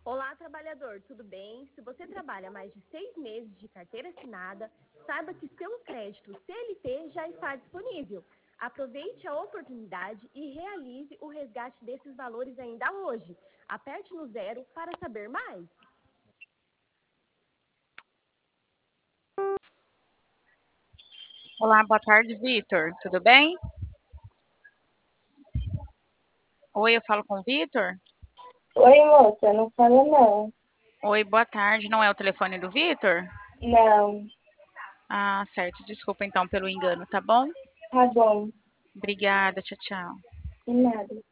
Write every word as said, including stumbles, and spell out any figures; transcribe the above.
Olá, trabalhador, tudo bem? Se você trabalha mais de seis meses de carteira assinada, saiba que seu crédito C L T já está disponível. Aproveite a oportunidade e realize o resgate desses valores ainda hoje. Aperte no zero para saber mais. Olá, boa tarde, Vitor. Tudo bem? Oi, eu falo com o Vitor? Oi, moça, não fala não. Oi, boa tarde. Não é o telefone do Vitor? Não, Ah, certo. Desculpa então pelo engano, tá bom? tá bom, Obrigada, tchau, tchau. de nada.